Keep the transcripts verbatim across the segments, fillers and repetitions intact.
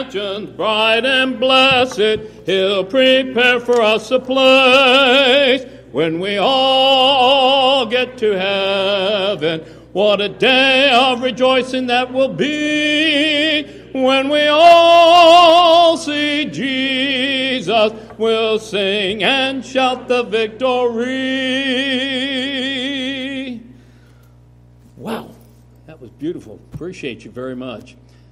mansions bright and blessed, He'll prepare for us a place when we all get to heaven. What a day of rejoicing that will be when we all see Jesus. We'll sing and shout the victory. Wow, that was beautiful. Appreciate you very much.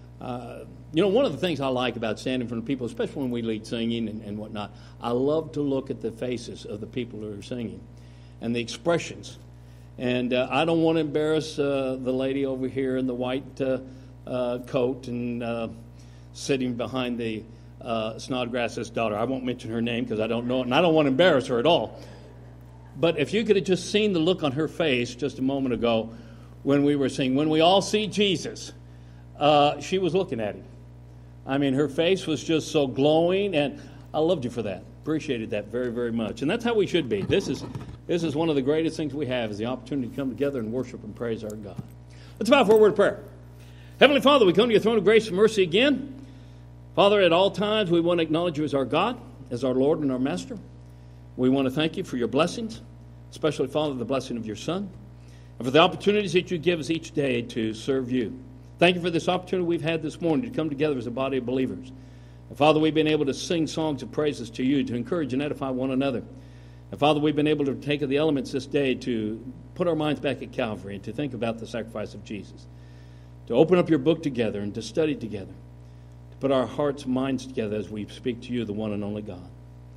Uh, you know, one of the things I like about standing in front of people, especially when we lead singing and, and whatnot, I love to look at the faces of the people who are singing and the expressions. And uh, I don't want to embarrass uh, the lady over here in the white uh, uh, coat and uh, sitting behind the uh, Snodgrass's daughter. I won't mention her name because I don't know it, and I don't want to embarrass her at all. But if you could have just seen the look on her face just a moment ago when we were singing, when we all see Jesus, uh, she was looking at him. I mean, her face was just so glowing, and I loved you for that. Appreciated that very, very much. And that's how we should be. This is this is one of the greatest things we have, is the opportunity to come together and worship and praise our God. Let's bow for a word of prayer. Heavenly Father, we come to your throne of grace and mercy again. Father, at all times we want to acknowledge you as our God, as our Lord and our Master. We want to thank you for your blessings, especially, Father, the blessing of your Son, and for the opportunities that you give us each day to serve you. Thank you for this opportunity we've had this morning to come together as a body of believers. And Father, we've been able to sing songs of praises to you, to encourage and edify one another. And Father, we've been able to take the elements this day to put our minds back at Calvary and to think about the sacrifice of Jesus, to open up your book together and to study together, to put our hearts and minds together as we speak to you, the one and only God.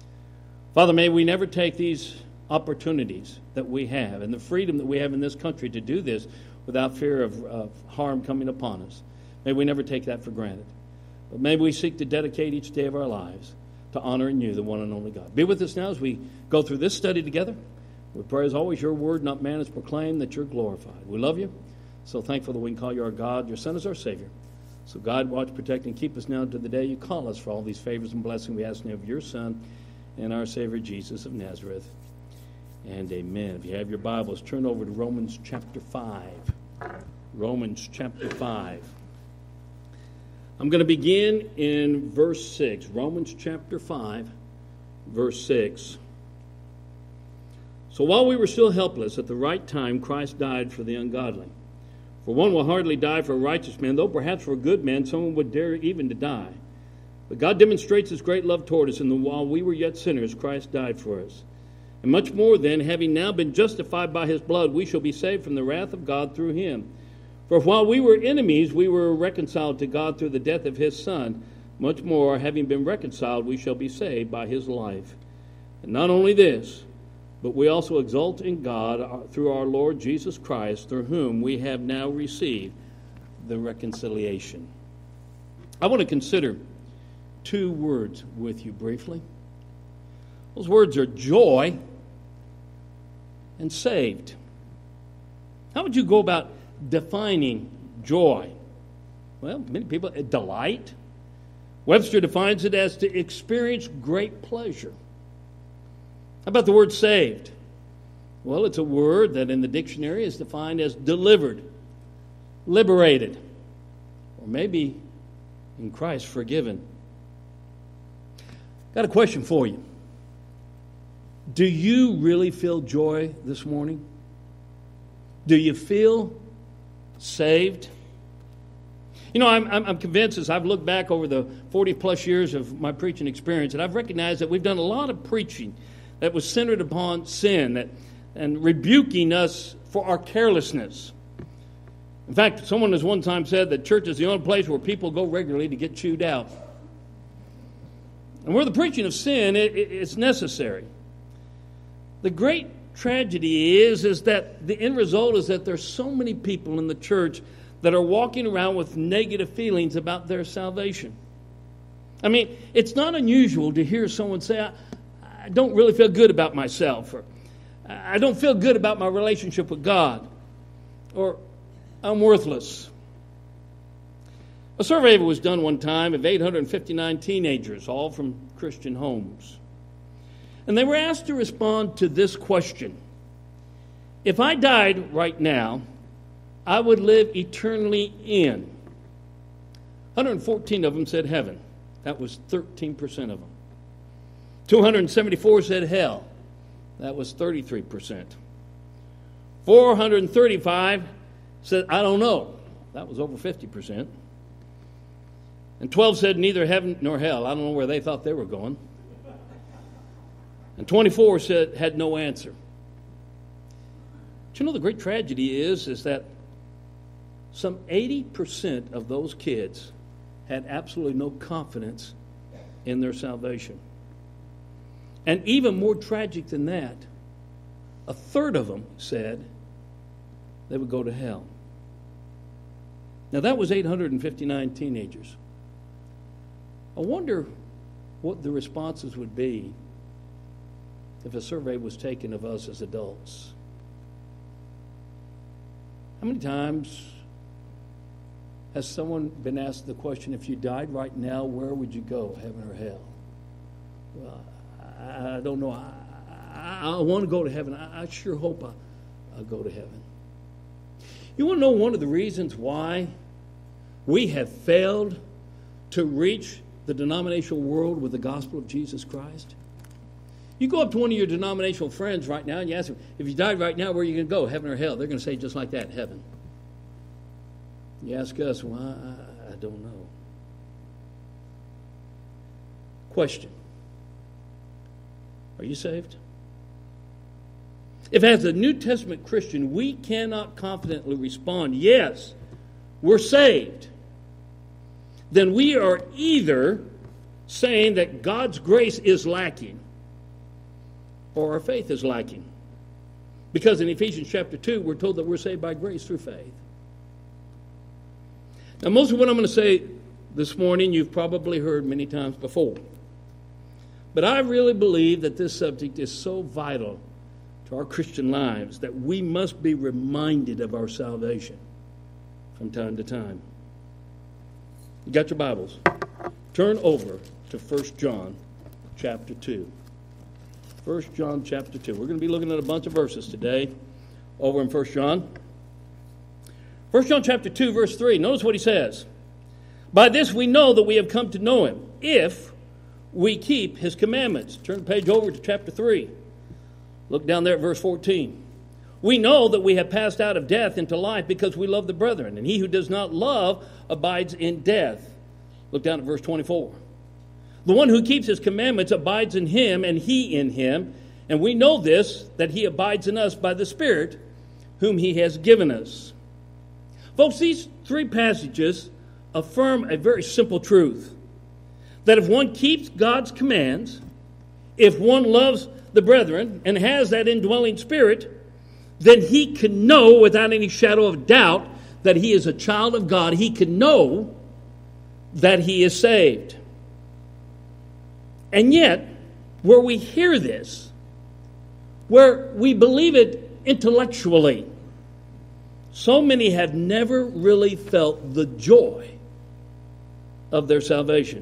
Father, may we never take these opportunities that we have and the freedom that we have in this country to do this without fear of, of harm coming upon us. May we never take that for granted. But may we seek to dedicate each day of our lives to honoring you, the one and only God. Be with us now as we go through this study together. We pray as always your word, not man, is proclaimed, that you're glorified. We love you. So thankful that we can call you our God. Your Son is our Savior. So God, watch, protect, and keep us now to the day you call us for all these favors and blessings we ask in the name of your Son and our Savior, Jesus of Nazareth. And amen. If you have your Bibles, turn over to Romans chapter five. Romans chapter five. I'm going to begin in verse six. Romans chapter five, verse six. So while we were still helpless, at the right time Christ died for the ungodly. For one will hardly die for a righteous man, though perhaps for a good man someone would dare even to die. But God demonstrates his great love toward us, in that while we were yet sinners, Christ died for us. And much more then, having now been justified by his blood, we shall be saved from the wrath of God through him. For while we were enemies, we were reconciled to God through the death of his Son. Much more, having been reconciled, we shall be saved by his life. And not only this, but we also exult in God through our Lord Jesus Christ, through whom we have now received the reconciliation. I want to consider two words with you briefly. Those words are joy and saved. How would you go about defining joy? Well, many people, delight. Webster defines it as to experience great pleasure. How about the word saved? Well, it's a word that in the dictionary is defined as delivered, liberated, or maybe in Christ forgiven. Got a question for you. Do you really feel joy this morning? Do you feel saved? You know, I'm, I'm, I'm convinced as I've looked back over the forty plus years of my preaching experience, and I've recognized that we've done a lot of preaching that was centered upon sin that, and rebuking us for our carelessness. In fact, someone has one time said that church is the only place where people go regularly to get chewed out. And where the preaching of sin, it, it, it's necessary. The great tragedy is, is that the end result is that there's so many people in the church that are walking around with negative feelings about their salvation. I mean, it's not unusual to hear someone say, I, I don't really feel good about myself, or I don't feel good about my relationship with God, or I'm worthless. A survey was done one time of eight hundred fifty-nine teenagers, all from Christian homes. And they were asked to respond to this question. If I died right now, I would live eternally in. one hundred fourteen of them said heaven. That was thirteen percent of them. two hundred seventy-four said hell. That was thirty-three percent. four hundred thirty-five said, I don't know. That was over fifty percent. And twelve said neither heaven nor hell. I don't know where they thought they were going. And twenty-four said had no answer. But you know the great tragedy is, is that some eighty percent of those kids had absolutely no confidence in their salvation. And even more tragic than that, a third of them said they would go to hell. Now that was eight hundred fifty-nine teenagers. I wonder what the responses would be if a survey was taken of us as adults. How many times has someone been asked the question, if you died right now, where would you go, heaven or hell? Well, I, I don't know. I, I, I want to go to heaven. I, I sure hope I, I'll go to heaven. You want to know one of the reasons why we have failed to reach the denominational world with the gospel of Jesus Christ? You go up to one of your denominational friends right now and you ask them, if you died right now, where are you going to go, heaven or hell? They're going to say just like that, heaven. You ask us, well, I, I don't know. Question. Are you saved? If as a New Testament Christian we cannot confidently respond, yes, we're saved, then we are either saying that God's grace is lacking or our faith is lacking. Because in Ephesians chapter two, we're told that we're saved by grace through faith. Now, most of what I'm going to say this morning, you've probably heard many times before. But I really believe that this subject is so vital to our Christian lives that we must be reminded of our salvation from time to time. You got your Bibles? Turn over to First John chapter two. First John chapter two. We're going to be looking at a bunch of verses today over in First John. First John chapter two, verse three. Notice what he says. By this we know that we have come to know him, if we keep his commandments. Turn the page over to chapter three. Look down there at verse fourteen. We know that we have passed out of death into life because we love the brethren, and he who does not love abides in death. Look down at verse twenty-four. The one who keeps his commandments abides in him, and he in him. And we know this, that he abides in us by the Spirit whom he has given us. Folks, these three passages affirm a very simple truth. That if one keeps God's commands, if one loves the brethren and has that indwelling spirit, then he can know without any shadow of doubt that he is a child of God. He can know that he is saved. And yet, where we hear this, where we believe it intellectually, so many have never really felt the joy of their salvation.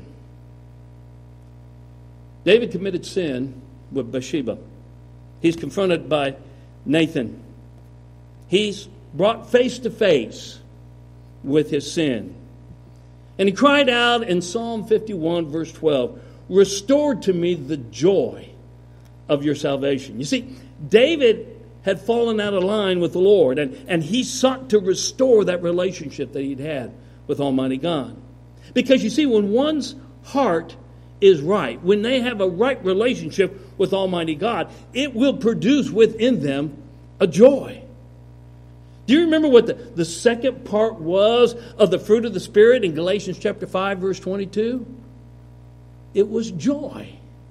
David committed sin with Bathsheba. He's confronted by Nathan. He's brought face to face with his sin. And he cried out in Psalm fifty-one, verse twelve, "Restore to me the joy of your salvation." You see, David had fallen out of line with the Lord, and, and he sought to restore that relationship that he'd had with Almighty God. Because you see, when one's heart is right, when they have a right relationship with Almighty God, it will produce within them a joy. Do you remember what the, the second part was of the fruit of the Spirit in Galatians chapter five, verse twenty-two? It was joy.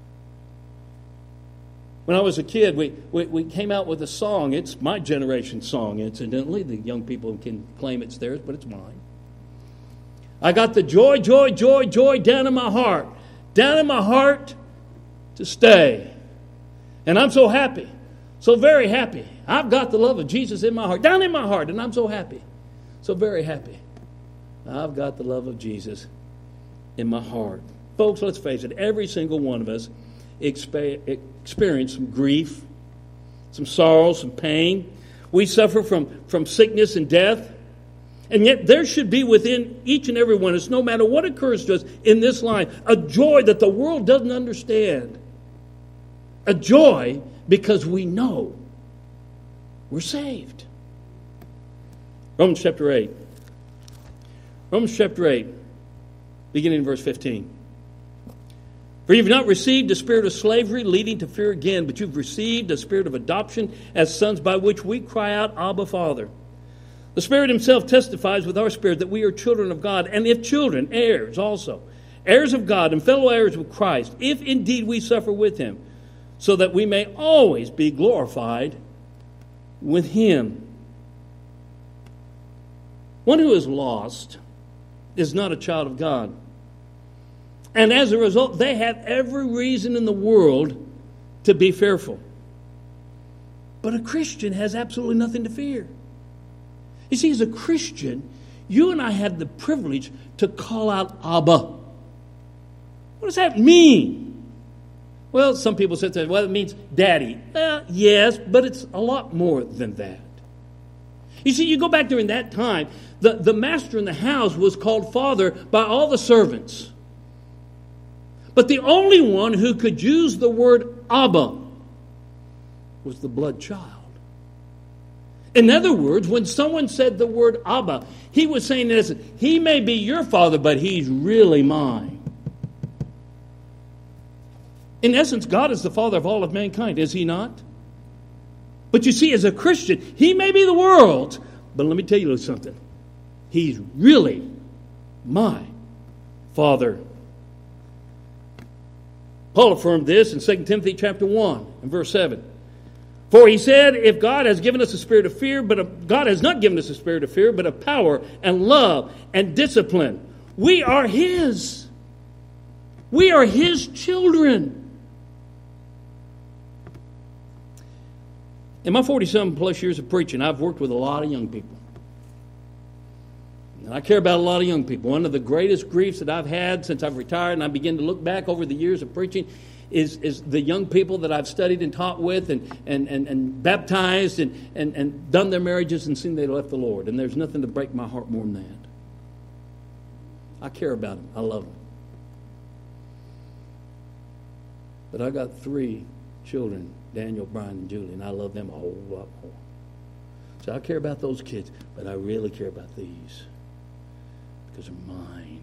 When I was a kid, we, we, we came out with a song. It's my generation's song, incidentally. The young people can claim it's theirs, but it's mine. I got the joy, joy, joy, joy down in my heart. Down in my heart to stay. And I'm so happy. So very happy. I've got the love of Jesus in my heart. Down in my heart. And I'm so happy. So very happy. I've got the love of Jesus in my heart. Folks, let's face it. Every single one of us experience some grief, some sorrow, some pain. We suffer from, from sickness and death. And yet there should be within each and every one of us, no matter what occurs to us in this life, a joy that the world doesn't understand. A joy because we know we're saved. Romans chapter eight. Romans chapter eight, beginning in verse fifteen. For you've not received a spirit of slavery leading to fear again, but you've received a spirit of adoption as sons, by which we cry out, Abba, Father. The Spirit himself testifies with our spirit that we are children of God, and if children, heirs also, heirs of God and fellow heirs with Christ, if indeed we suffer with him, so that we may always be glorified with him. One who is lost is not a child of God. And as a result, they have every reason in the world to be fearful. But a Christian has absolutely nothing to fear. You see, as a Christian, you and I have the privilege to call out Abba. What does that mean? Well, some people say, well, it means daddy. Well, yes, but it's a lot more than that. You see, you go back during that time, the, the master in the house was called father by all the servants. But the only one who could use the word Abba was the blood child. In other words, when someone said the word Abba, he was saying this, he may be your father, but he's really mine. In essence, God is the father of all of mankind, is he not? But you see, as a Christian, he may be the world, but let me tell you something. He's really my father. Paul affirmed this in Second Timothy chapter one and verse seven. For he said, if God has given us a spirit of fear, but a, God has not given us a spirit of fear, but of power and love and discipline. We are his. We are his children. In my forty-seven plus years of preaching, I've worked with a lot of young people. And I care about a lot of young people. One of the greatest griefs that I've had since I've retired, and I begin to look back over the years of preaching, is, is the young people that I've studied and taught with and, and, and, and baptized and, and, and done their marriages and seen they left the Lord. And there's nothing to break my heart more than that. I care about them. I love them. But I got three children, Daniel, Brian, and Julie, and I love them a whole lot more. So I care about those kids, but I really care about these because they're mine.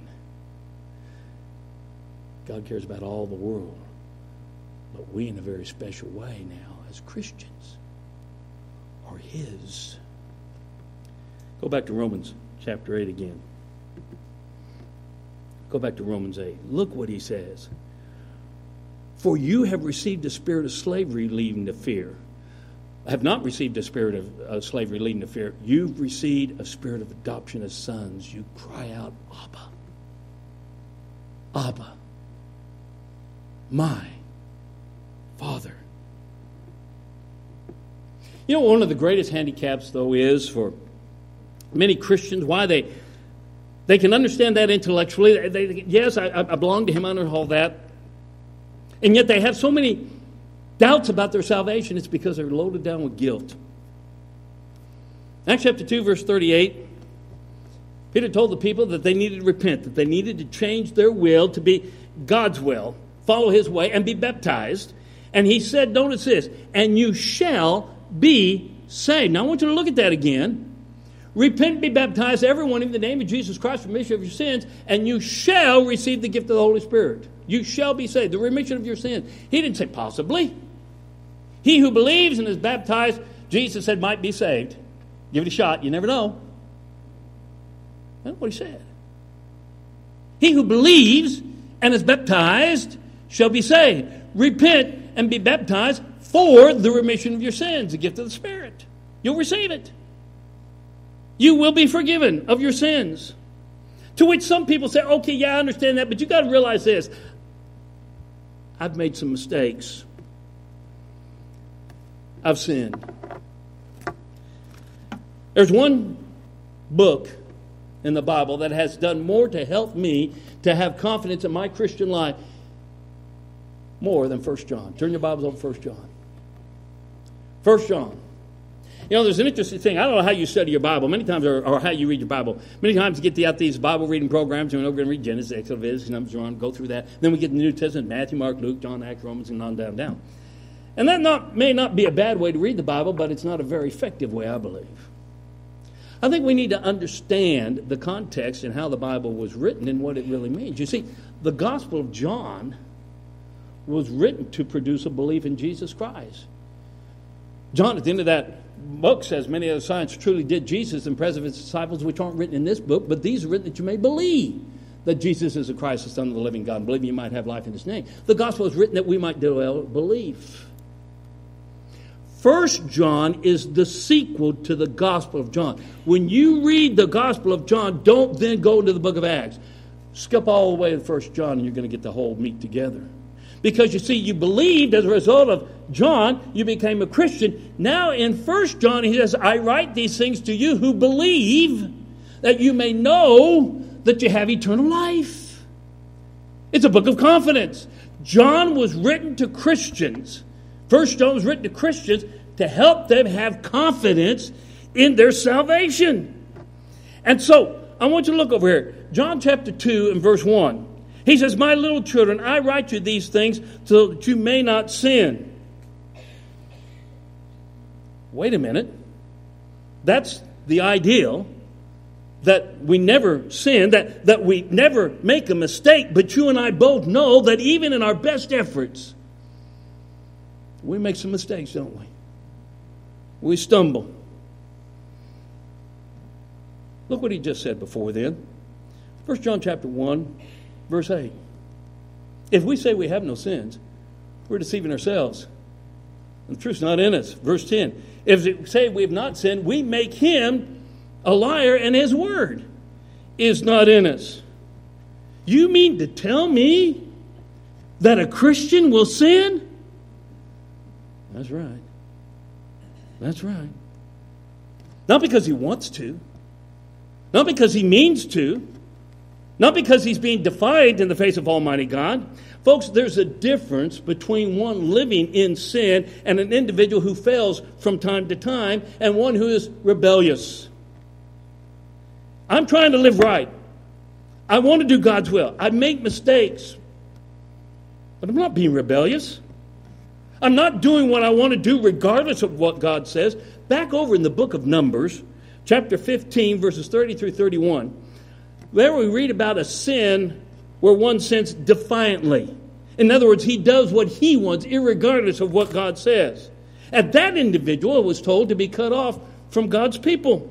God cares about all the world. But we, in a very special way now, as Christians, are his. Go back to Romans chapter eight again. Go back to Romans eight. Look what he says. For you have received a spirit of slavery leading to fear. Have not received a spirit of uh, slavery leading to fear. You've received a spirit of adoption as sons. You cry out, Abba. Abba. My Father. You know, one of the greatest handicaps, though, is for many Christians, why they they can understand that intellectually. They, they, yes, I, I belong to him, under all that. And yet they have so many doubts about their salvation. It's because they're loaded down with guilt. Acts chapter two, verse thirty-eight. Peter told the people that they needed to repent, that they needed to change their will to be God's will, follow his way, and be baptized. And he said, notice this, and you shall be saved. Now I want you to look at that again. Repent and be baptized, everyone, in the name of Jesus Christ, for remission of your sins, and you shall receive the gift of the Holy Spirit. You shall be saved, the remission of your sins. He didn't say possibly. He who believes and is baptized, Jesus said, might be saved. Give it a shot, you never know. That's what he said. He who believes and is baptized shall be saved. Repent and be baptized for the remission of your sins, the gift of the Spirit. You'll receive it. You will be forgiven of your sins. To which some people say, okay, yeah, I understand that, but you got to realize this. I've made some mistakes. I've sinned. There's one book in the Bible that has done more to help me to have confidence in my Christian life more than First John. Turn your Bibles over to First John. First John. You know, there's an interesting thing. I don't know how you study your Bible many times, or, or how you read your Bible. Many times you get the, out these Bible reading programs, and we're going to read Genesis, Exodus, Numbers, John, go through that. Then we get the New Testament, Matthew, Mark, Luke, John, Acts, Romans, and on down, down. And that not, may not be a bad way to read the Bible, but it's not a very effective way, I believe. I think we need to understand the context and how the Bible was written and what it really means. You see, the Gospel of John was written to produce a belief in Jesus Christ. John, at the end of that book, says, many other signs truly did Jesus in presence of his disciples, which aren't written in this book, but these are written that you may believe that Jesus is the Christ, the Son of the living God, and believe you might have life in his name. The Gospel is written that we might develop belief. First John is the sequel to the Gospel of John. When you read the Gospel of John, don't then go to the book of Acts. Skip all the way to First John, and you're going to get the whole meat together. Because you see, you believed as a result of John, you became a Christian. Now in First John, he says, I write these things to you who believe, that you may know that you have eternal life. It's a book of confidence. John was written to Christians. First John was written to Christians to help them have confidence in their salvation. And so, I want you to look over here. John chapter two and verse one. He says, my little children, I write you these things so that you may not sin. Wait a minute. That's the ideal, that we never sin, that, that we never make a mistake. But you and I both know that even in our best efforts, we make some mistakes, don't we? We stumble. Look what he just said before then. First John chapter one, verse eight. If we say we have no sins, we're deceiving ourselves, and the truth's not in us. Verse ten. If we say we have not sinned, we make him a liar, and his word is not in us. You mean to tell me that a Christian will sin? That's right. That's right. Not because he wants to. Not because he means to. Not because he's being defiant in the face of Almighty God. Folks, there's a difference between one living in sin and an individual who fails from time to time and one who is rebellious. I'm trying to live right. I want to do God's will. I make mistakes. But I'm not being rebellious. I'm not doing what I want to do regardless of what God says. Back over in the book of Numbers, chapter fifteen, verses thirty through thirty-one, there we read about a sin where one sins defiantly. In other words, he does what he wants, irregardless of what God says. And that individual was told to be cut off from God's people.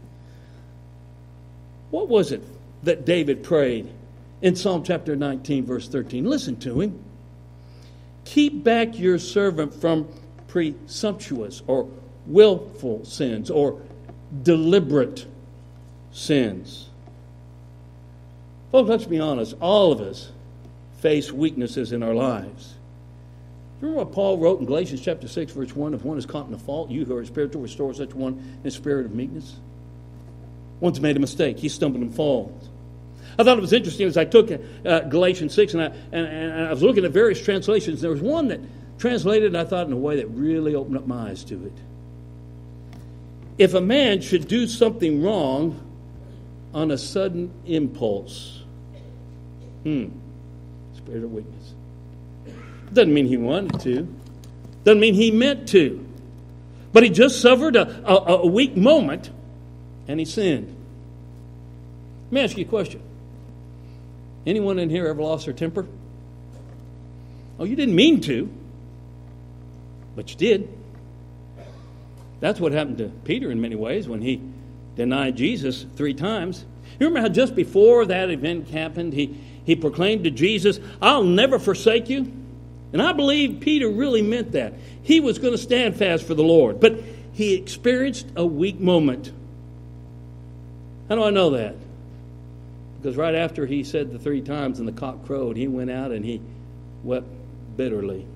What was it that David prayed in Psalm chapter nineteen, verse thirteen? Listen to him. Keep back your servant from presumptuous or willful sins or deliberate sins. Folks, let's be honest. All of us face weaknesses in our lives. Remember what Paul wrote in Galatians chapter six, verse one? If one is caught in a fault, you who are spiritual, restore such one in a spirit of meekness. One's made a mistake. He stumbled and falls. I thought it was interesting as I took uh, Galatians six and I, and, and I was looking at various translations. There was one that translated, I thought, in a way that really opened up my eyes to it. If a man should do something wrong on a sudden impulse, hmm, spirit of weakness. Doesn't mean he wanted to. Doesn't mean he meant to. But he just suffered a, a, a weak moment and he sinned. Let me ask you a question. Anyone in here ever lost their temper? Oh, you didn't mean to, but you did. That's what happened to Peter in many ways when he denied Jesus three times. You remember how just before that event happened, he, he proclaimed to Jesus, I'll never forsake you. And I believe Peter really meant that. He was going to stand fast for the Lord. But he experienced a weak moment. How do I know that? Because right after he said the three times and the cock crowed, he went out and he wept bitterly.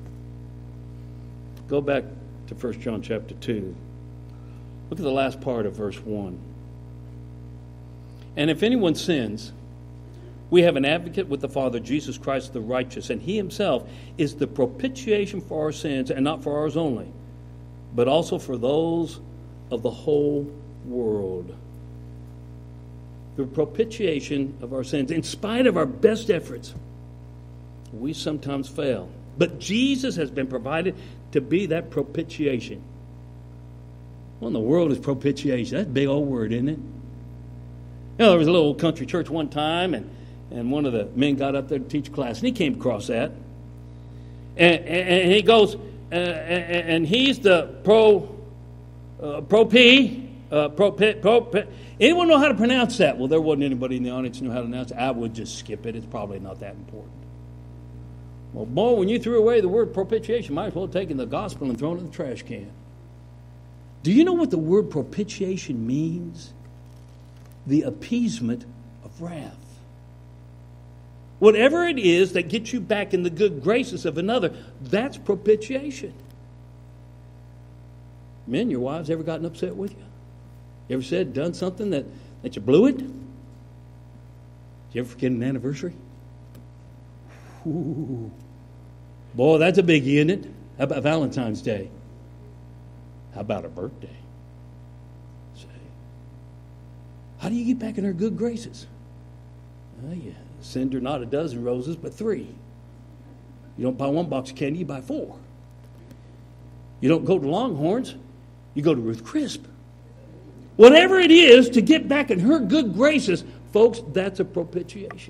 Go back to First John chapter two. Look at the last part of verse one. And if anyone sins, we have an advocate with the Father, Jesus Christ the righteous, and he himself is the propitiation for our sins, and not for ours only, but also for those of the whole world. The propitiation of our sins. In spite of our best efforts, we sometimes fail. But Jesus has been provided to be that propitiation. What in the world is propitiation? That's a big old word, isn't it? You know, there was a little country church one time, and, and one of the men got up there to teach a class, and he came across that. And, and, and he goes, uh, and, and he's the pro, uh, pro-P, uh, pro-P, pro-P. Anyone know how to pronounce that? Well, there wasn't anybody in the audience who knew how to pronounce it. I would just skip it. It's probably not that important. Well, boy, when you threw away the word propitiation, you might as well have taken the gospel and thrown it in the trash can. Do you know what the word propitiation means? The appeasement of wrath. Whatever it is that gets you back in the good graces of another, that's propitiation. Men, your wives ever gotten upset with you? You ever said, done something that, that you blew it? Did you ever forget an anniversary? Ooh. Boy, that's a biggie, isn't it? How about Valentine's Day? How about a birthday? Say, how do you get back in her good graces? Well, you send her not a dozen roses, but three. You don't buy one box of candy, you buy four. You don't go to Longhorns, you go to Ruth Crisp. Whatever it is to get back in her good graces, folks, that's a propitiation.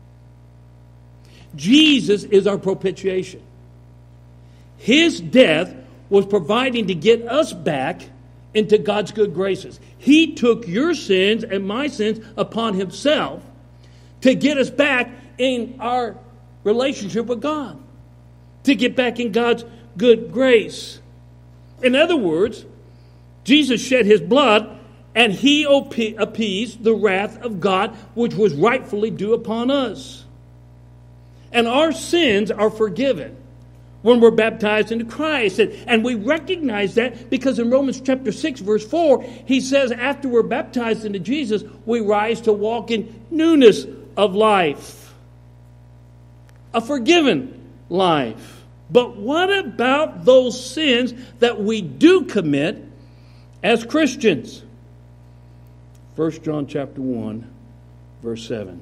Jesus is our propitiation. His death was providing to get us back into God's good graces. He took your sins and my sins upon himself to get us back in our relationship with God, to get back in God's good grace. In other words, Jesus shed his blood and he appeased the wrath of God, which was rightfully due upon us. And our sins are forgiven when we're baptized into Christ. And, and we recognize that because in Romans chapter six, verse four, he says after we're baptized into Jesus, we rise to walk in newness of life. A forgiven life. But what about those sins that we do commit as Christians? First John chapter one, verse seven.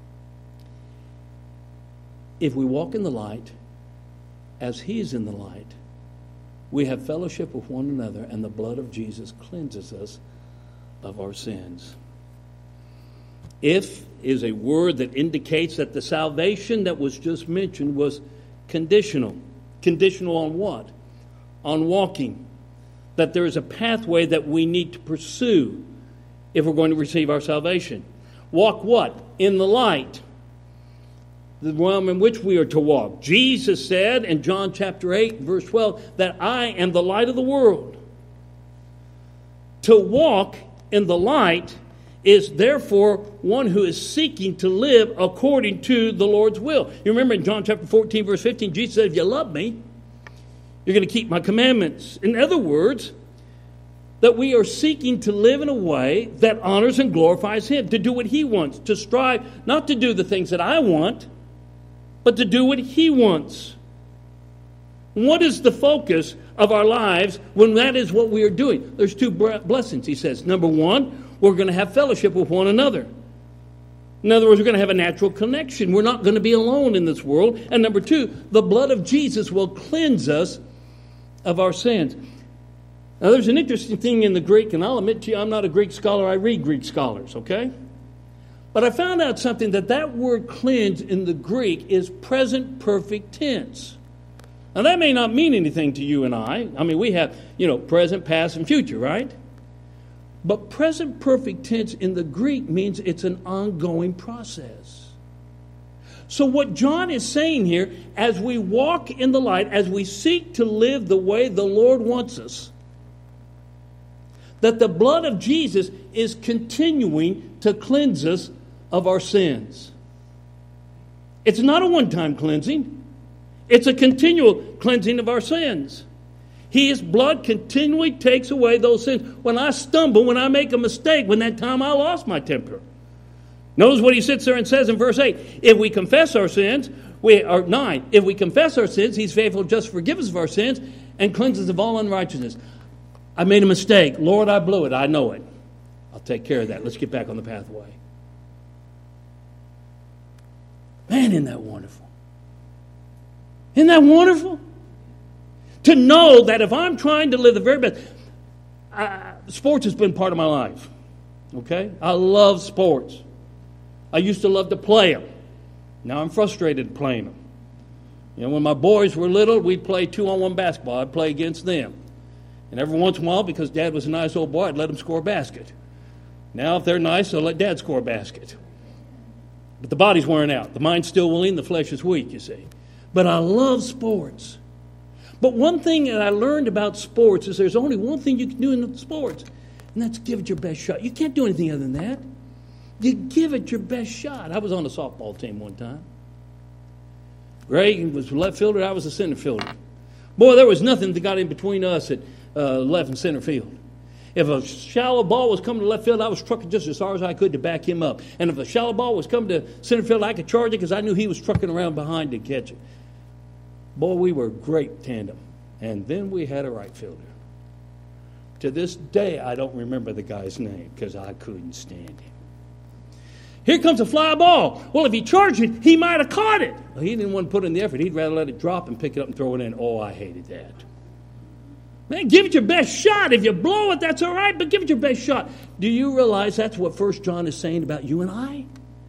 If we walk in the light, as he is in the light, we have fellowship with one another, and the blood of Jesus cleanses us of our sins. If is a word that indicates that the salvation that was just mentioned was conditional. Conditional on what? On walking. That there is a pathway that we need to pursue if we're going to receive our salvation. Walk what? In the light. The realm in which we are to walk. Jesus said in John chapter eight, verse twelve, that I am the light of the world. To walk in the light is therefore one who is seeking to live according to the Lord's will. You remember in John chapter fourteen, verse fifteen, Jesus said, if you love me, you're going to keep my commandments. In other words, that we are seeking to live in a way that honors and glorifies him, to do what he wants, to strive not to do the things that I want, but to do what he wants. What is the focus of our lives when that is what we are doing? There's two blessings, he says. Number one, we're going to have fellowship with one another. In other words, we're going to have a natural connection. We're not going to be alone in this world. And number two, the blood of Jesus will cleanse us of our sins. Now, there's an interesting thing in the Greek, and I'll admit to you, I'm not a Greek scholar. I read Greek scholars, okay? But I found out something, that that word cleanse in the Greek is present perfect tense. Now, that may not mean anything to you and I. I mean, we have, you know, present, past, and future, right? But present perfect tense in the Greek means it's an ongoing process. So what John is saying here, as we walk in the light, as we seek to live the way the Lord wants us, that the blood of Jesus is continuing to cleanse us of our sins. It's not a one-time cleansing. It's a continual cleansing of our sins. His blood continually takes away those sins. When I stumble, when I make a mistake, when that time I lost my temper. Notice what he sits there and says in verse eight. If we confess our sins, we are nine. If we confess our sins, he's faithful just to forgive us of our sins and cleanse us of all unrighteousness. I made a mistake. Lord, I blew it. I know it. I'll take care of that. Let's get back on the pathway. Man, isn't that wonderful? Isn't that wonderful? To know that if I'm trying to live the very best... Uh, sports has been part of my life. Okay? I love sports. I used to love to play them. Now I'm frustrated playing them. You know, when my boys were little, we'd play two-on-one basketball. I'd play against them. And every once in a while, because Dad was a nice old boy, I'd let them score a basket. Now, if they're nice, I'll let Dad score a basket. But the body's wearing out. The mind's still willing, the flesh is weak, you see. But I love sports. But one thing that I learned about sports is there's only one thing you can do in sports, and that's give it your best shot. You can't do anything other than that. You give it your best shot. I was on the softball team one time. Greg was left fielder, I was a center fielder. Boy, there was nothing that got in between us at uh, left and center field. If a shallow ball was coming to left field, I was trucking just as far as I could to back him up. And if a shallow ball was coming to center field, I could charge it because I knew he was trucking around behind to catch it. Boy, we were a great tandem. And then we had a right fielder. To this day, I don't remember the guy's name because I couldn't stand him. Here comes a fly ball. Well, if he charged it, he might have caught it. Well, he didn't want to put in the effort. He'd rather let it drop and pick it up and throw it in. Oh, I hated that. Man, give it your best shot. If you blow it, that's all right, but give it your best shot. Do you realize that's what First John is saying about you and I?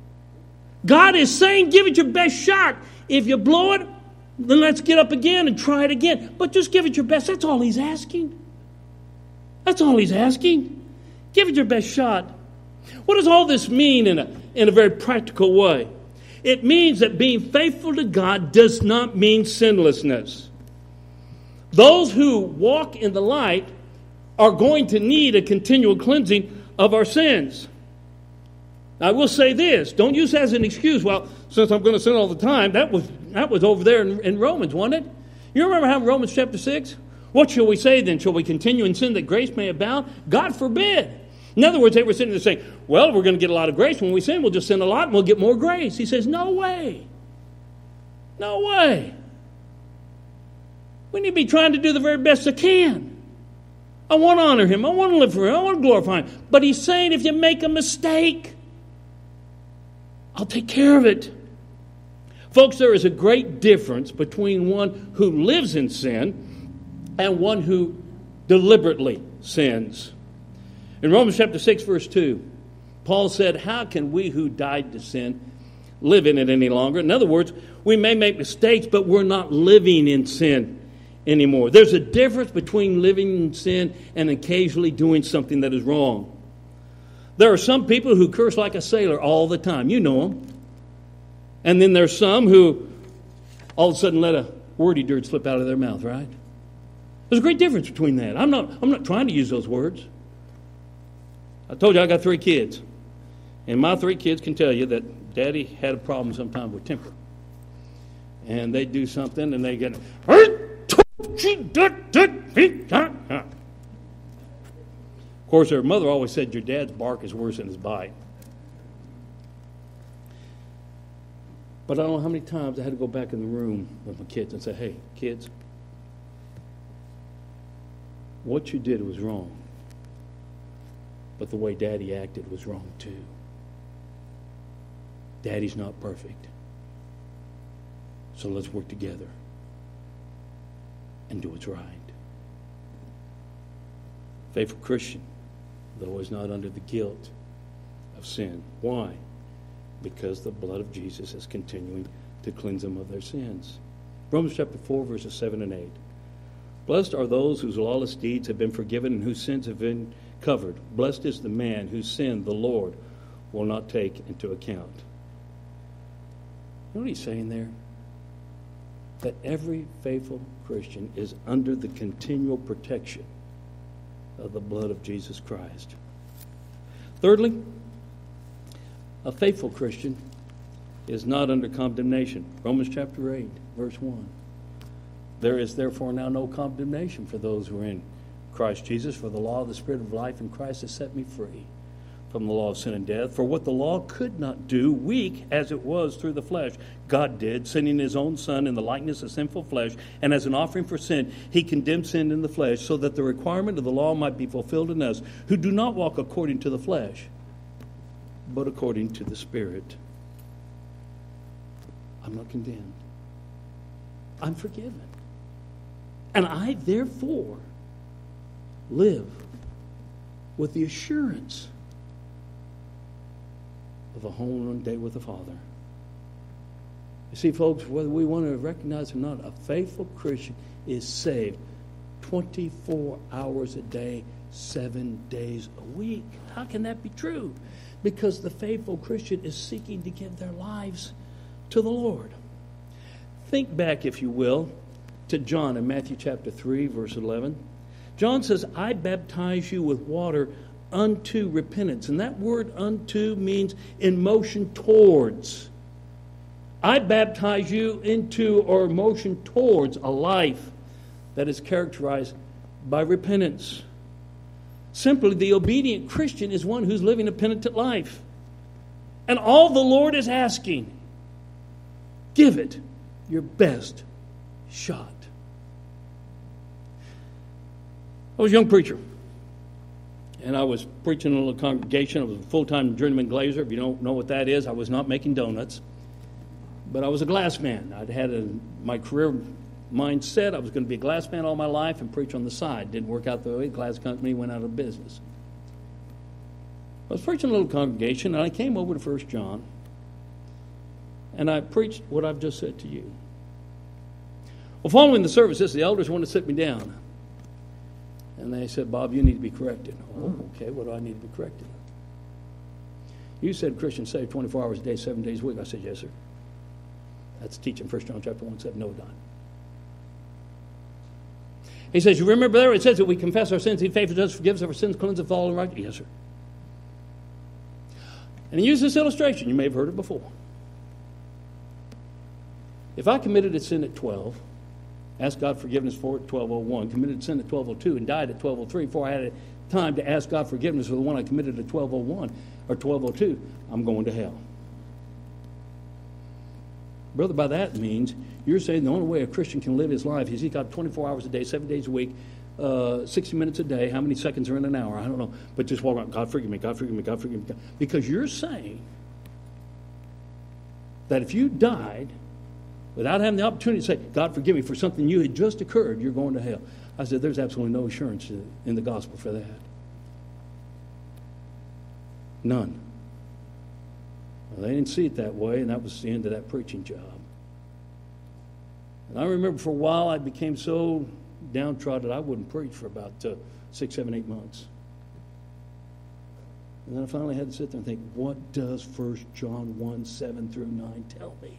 God is saying, give it your best shot. If you blow it, then let's get up again and try it again. But just give it your best. That's all he's asking. That's all he's asking. Give it your best shot. What does all this mean in a, in a very practical way? It means that being faithful to God does not mean sinlessness. Those who walk in the light are going to need a continual cleansing of our sins. Now, I will say this. Don't use that as an excuse. Well, since I'm going to sin all the time, that was that was over there in, in Romans, wasn't it? You remember how in Romans chapter six? What shall we say then? Shall we continue in sin that grace may abound? God forbid. In other words, they were sitting there saying, well, we're going to get a lot of grace. When we sin, we'll just sin a lot and we'll get more grace. He says, no way. No way. We need to be trying to do the very best I can. I want to honor him. I want to live for him. I want to glorify him. But he's saying if you make a mistake, I'll take care of it. Folks, there is a great difference between one who lives in sin and one who deliberately sins. In Romans chapter six, verse two, Paul said, how can we who died to sin live in it any longer? In other words, we may make mistakes, but we're not living in sin anymore. There's a difference between living in sin and occasionally doing something that is wrong. There are some people who curse like a sailor all the time. You know them. And then there's some who all of a sudden let a wordy dirt slip out of their mouth, right? There's a great difference between that. I'm not, I'm not trying to use those words. I told you I got three kids. And my three kids can tell you that Daddy had a problem sometimes with temper. And they do something and they get... Of course, their mother always said, your dad's bark is worse than his bite. But I don't know how many times I had to go back in the room with my kids and say, hey, kids, what you did was wrong. But the way Daddy acted was wrong too. Daddy's not perfect. So let's work together and do what's right. Faithful Christian, though, is not under the guilt of sin. Why? Because the blood of Jesus is continuing to cleanse them of their sins. Romans chapter four, verses seven and eight. Blessed are those whose lawless deeds have been forgiven and whose sins have been covered. Blessed is the man whose sin the Lord will not take into account. You know what he's saying there? That every faithful Christian is under the continual protection of the blood of Jesus Christ. Thirdly, a faithful Christian is not under condemnation. Romans chapter eight, verse one. There is therefore now no condemnation for those who are in Christ Jesus, for the law of the Spirit of life in Christ has set me free from the law of sin and death. For what the law could not do, weak as it was through the flesh, God did, sending his own Son in the likeness of sinful flesh, and as an offering for sin, he condemned sin in the flesh, so that the requirement of the law might be fulfilled in us, who do not walk according to the flesh, but according to the Spirit. I'm not condemned. I'm forgiven. And I, therefore, live with the assurance of a home run day with the Father. You see, folks, whether we want to recognize it or not, a faithful Christian is saved twenty-four hours a day, seven days a week. How can that be true? Because the faithful Christian is seeking to give their lives to the Lord. Think back, if you will, to John in Matthew chapter three, verse eleven. John says, I baptize you with water unto repentance. And that word unto means in motion towards. I baptize you into or motion towards a life that is characterized by repentance. Simply, the obedient Christian is one who's living a penitent life. And all the Lord is asking, give it your best shot. I was a young preacher, and I was preaching in a little congregation. I was a full-time journeyman glazer. If you don't know what that is, I was not making donuts, but I was a glass man. I'd had a, my career mindset. I was going to be a glass man all my life and preach on the side. Didn't work out the way. The glass company went out of business. I was preaching in a little congregation, and I came over to First John, and I preached what I've just said to you. Well, following the services, the elders wanted to sit me down. And they said, Bob, you need to be corrected. Oh, okay, what do I need to be corrected? You said Christians saved twenty-four hours a day, seven days a week. I said, yes, sir. That's teaching First John chapter one, seven. No, Don. He says, you remember there it says that we confess our sins, he faithful just forgives our sins, cleanses of all unrighteousness. Yes, sir. And he used this illustration. You may have heard it before. If I committed a sin at twelve, asked God forgiveness for it at twelve oh one, committed sin at twelve oh two, and died at twelve oh three before I had time to ask God forgiveness for the one I committed at twelve oh one or twelve oh two, I'm going to hell. Brother, by that means you're saying the only way a Christian can live his life is he's got twenty-four hours a day, seven days a week, uh, sixty minutes a day. How many seconds are in an hour? I don't know. But just walk around, God forgive me, God forgive me, God forgive me. Because you're saying that if you died without having the opportunity to say, God forgive me for something you had just occurred, you're going to hell. I said, there's absolutely no assurance in the gospel for that. None. Well, they didn't see it that way, and that was the end of that preaching job. And I remember for a while I became so downtrodden I wouldn't preach for about uh, six, seven, eight months. And then I finally had to sit there and think, what does First John one, seven through nine tell me?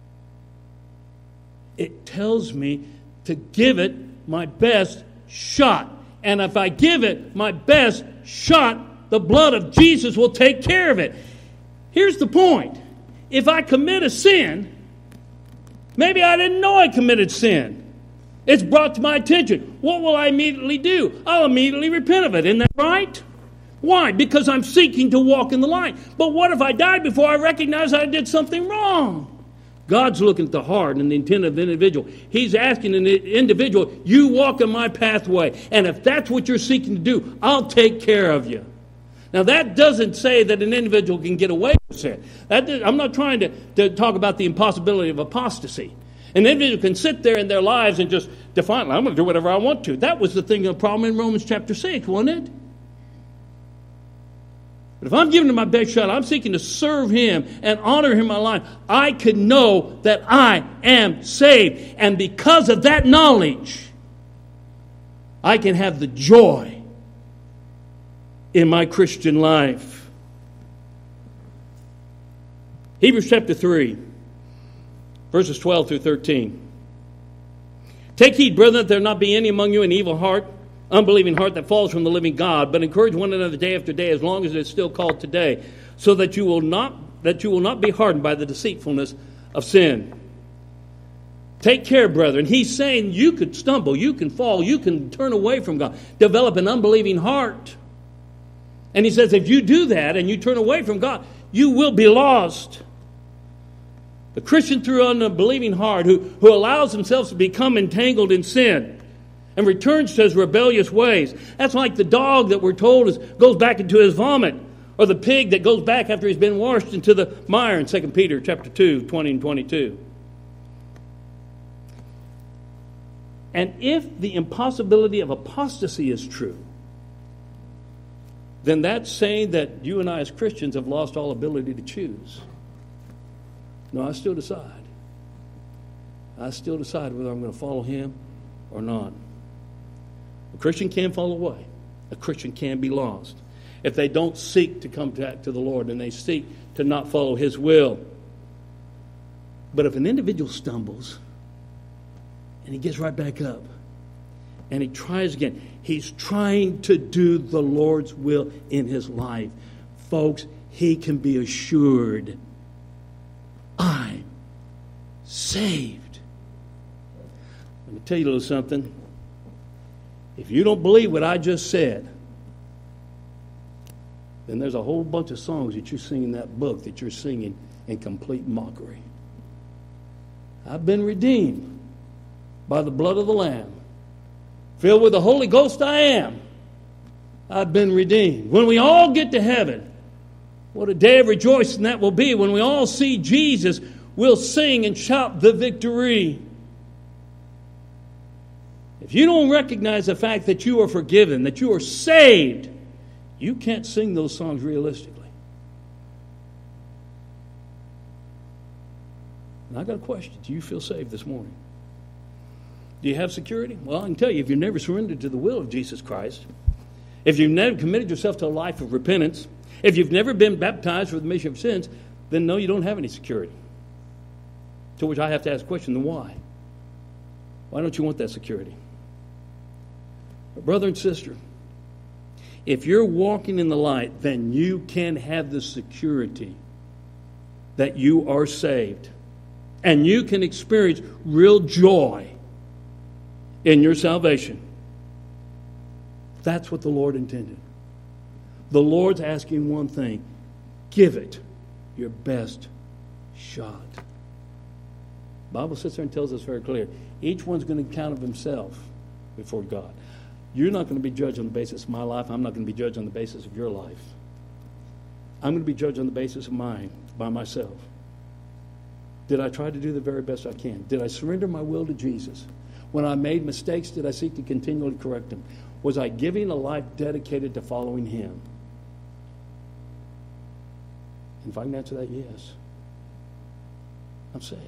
It tells me to give it my best shot. And if I give it my best shot, the blood of Jesus will take care of it. Here's the point. If I commit a sin, maybe I didn't know I committed sin. It's brought to my attention. What will I immediately do? I'll immediately repent of it. Isn't that right? Why? Because I'm seeking to walk in the light. But what if I died before I recognized I did something wrong? God's looking at the heart and the intent of the individual. He's asking an individual, you walk in my pathway. And if that's what you're seeking to do, I'll take care of you. Now, that doesn't say that an individual can get away with sin. That, I'm not trying to, to talk about the impossibility of apostasy. An individual can sit there in their lives and just define, I'm going to do whatever I want to. That was the thing, the problem in Romans chapter six, wasn't it? But if I'm giving him my best shot, I'm seeking to serve him and honor him in my life, I can know that I am saved. And because of that knowledge, I can have the joy in my Christian life. Hebrews chapter three, verses twelve through thirteen. Take heed, brethren, that there not be any among you an evil heart, unbelieving heart that falls from the living God, but encourage one another day after day, as long as it is still called today, so that you will not that you will not be hardened by the deceitfulness of sin. Take care, brethren. He's saying you could stumble, you can fall, you can turn away from God, develop an unbelieving heart. And he says, if you do that and you turn away from God, you will be lost. The Christian through an unbelieving heart who, who allows himself to become entangled in sin and returns to his rebellious ways. That's like the dog that we're told is, goes back into his vomit, or the pig that goes back after he's been washed into the mire in Second Peter chapter two, twenty and twenty-two. And if the impossibility of apostasy is true, then that's saying that you and I as Christians have lost all ability to choose. No, I still decide. I still decide whether I'm going to follow him or not. A Christian can fall away. A Christian can be lost if they don't seek to come back to the Lord and they seek to not follow his will. But if an individual stumbles and he gets right back up and he tries again, he's trying to do the Lord's will in his life. Folks, he can be assured, I'm saved. Let me tell you a little something. If you don't believe what I just said, then there's a whole bunch of songs that you sing in that book that you're singing in complete mockery. I've been redeemed by the blood of the Lamb. Filled with the Holy Ghost I am. I've been redeemed. When we all get to heaven, what a day of rejoicing that will be. When we all see Jesus, we'll sing and shout the victory. If you don't recognize the fact that you are forgiven, that you are saved, you can't sing those songs realistically. And I got a question. Do you feel saved this morning? Do you have security? Well, I can tell you, if you've never surrendered to the will of Jesus Christ, if you've never committed yourself to a life of repentance, if you've never been baptized for the remission of sins, then no, you don't have any security. To which I have to ask the question, then why? Why don't you want that security? But brother and sister, if you're walking in the light, then you can have the security that you are saved. And you can experience real joy in your salvation. That's what the Lord intended. The Lord's asking one thing. Give it your best shot. The Bible sits there and tells us very clear. Each one's going to account of himself before God. You're not going to be judged on the basis of my life. I'm not going to be judged on the basis of your life. I'm going to be judged on the basis of mine, by myself. Did I try to do the very best I can? Did I surrender my will to Jesus? When I made mistakes, did I seek to continually correct them? Was I giving a life dedicated to following him? And if I can answer that, yes, I'm saved.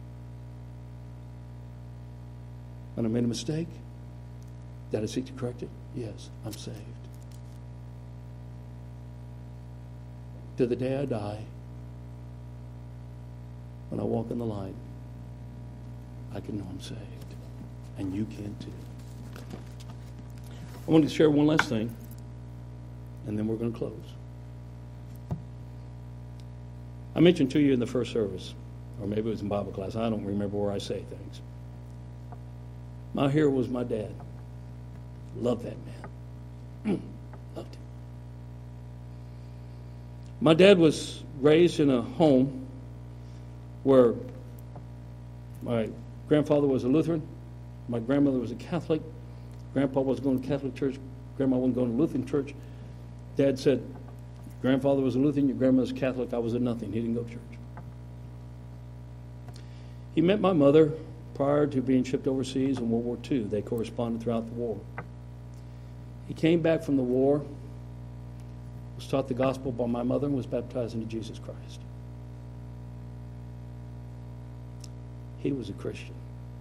When I made a mistake, did I seek to correct it? Yes, I'm saved. To the day I die, when I walk in the light, I can know I'm saved. And you can too. I wanted to share one last thing, and then we're going to close. I mentioned to you in the first service, or maybe it was in Bible class, I don't remember where I say things. My hero was my dad. Loved that man. Loved him. My dad was raised in a home where my grandfather was a Lutheran, my grandmother was a Catholic, Grandpa was going to Catholic church, Grandma wasn't going to Lutheran church. Dad said, grandfather was a Lutheran, your grandma was Catholic, I was a nothing. He didn't go to church. He met my mother prior to being shipped overseas in World War Two. They corresponded throughout the war. He came back from the war, was taught the gospel by my mother, and was baptized into Jesus Christ. He was a Christian.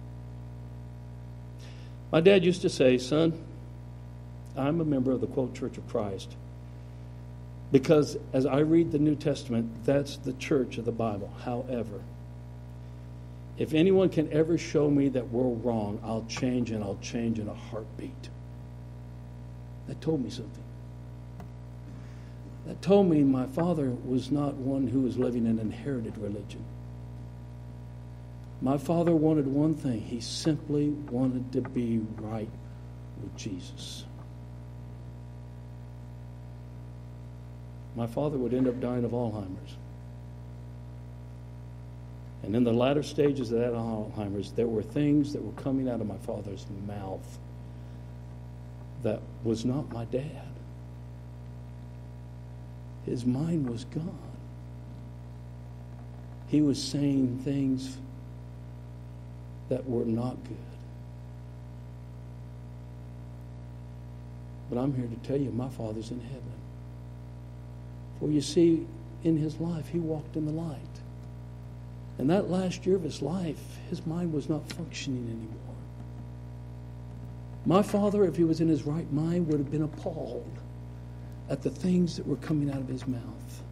My dad used to say, son, I'm a member of the, quote, Church of Christ. Because as I read the New Testament, that's the church of the Bible. However, if anyone can ever show me that we're wrong, I'll change, and I'll change in a heartbeat. That told me something. That told me my father was not one who was living an inherited religion. My father wanted one thing. He simply wanted to be right with Jesus. my father would end up dying of Alzheimer's. And in the latter stages of that Alzheimer's, there were things that were coming out of my father's mouth that was not my dad. His mind was gone. He was saying things that were not good. But I'm here to tell you, my Father's in heaven. For you see, in his life, he walked in the light. And that last year of his life, his mind was not functioning anymore. My father, if he was in his right mind, would have been appalled at the things that were coming out of his mouth.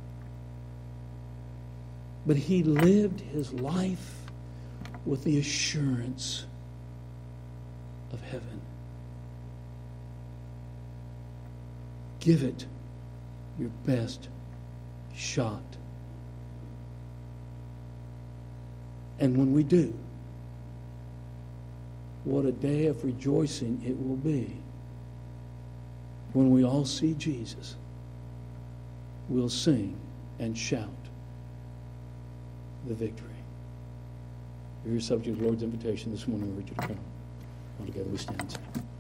But he lived his life with the assurance of heaven. Give it your best shot. And when we do, what a day of rejoicing it will be when we all see Jesus. We'll sing and shout the victory. If you're subject to the Lord's invitation this morning, I urge you to come. All together we stand and sing.